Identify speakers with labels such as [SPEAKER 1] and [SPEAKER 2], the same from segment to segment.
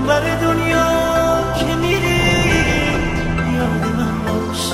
[SPEAKER 1] اونور دنیا که میری یاد من باش.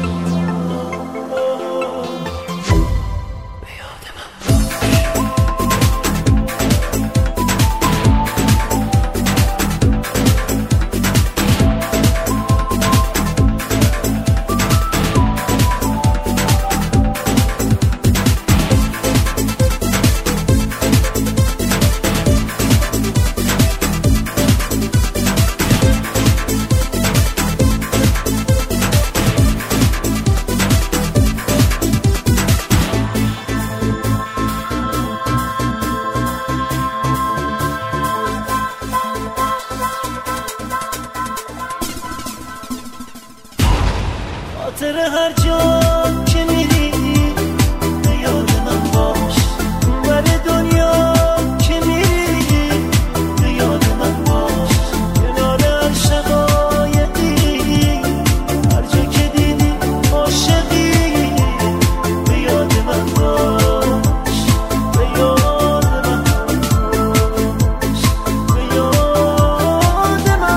[SPEAKER 1] خاطر هر جا که میری به یاد من باش. اونور دنیا که میری به یاد من باش. کنار هر شقایقی هر جا که دیدی عاشقی به یاد من باش. به یاد من باش. به یاد من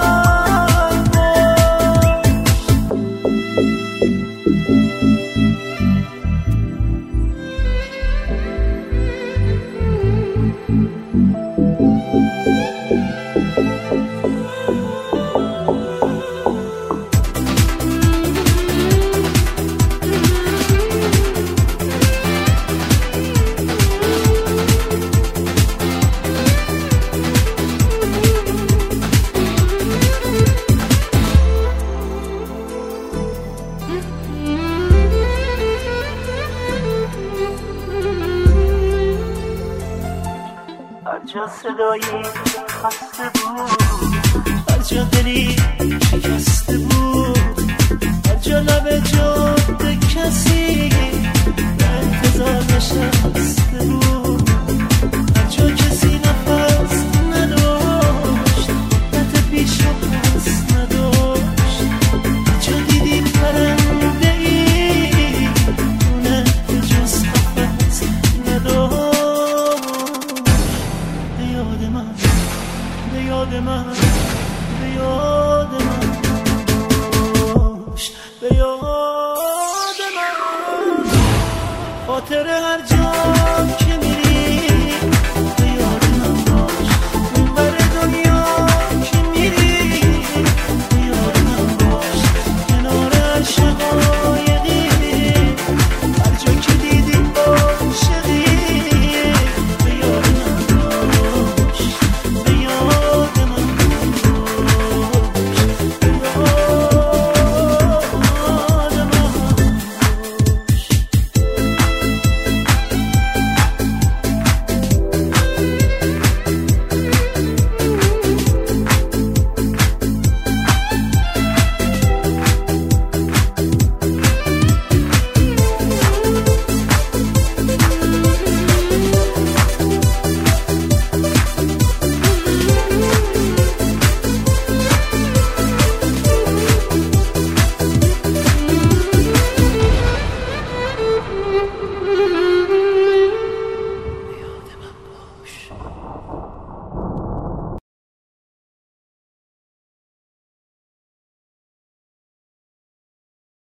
[SPEAKER 1] هر جا صدایی خسته بود، هر جا دلی شکسته بود، هر جا لب جاده کسی به انتظار نشسته بود، هر جا کسی نفس نداشت، نت پیش و پس نداشت، هر جا دیدی پرنده ای اونه به جز قفس نداشت. به یاد من به یاد من باش. به یاد من خاطر هر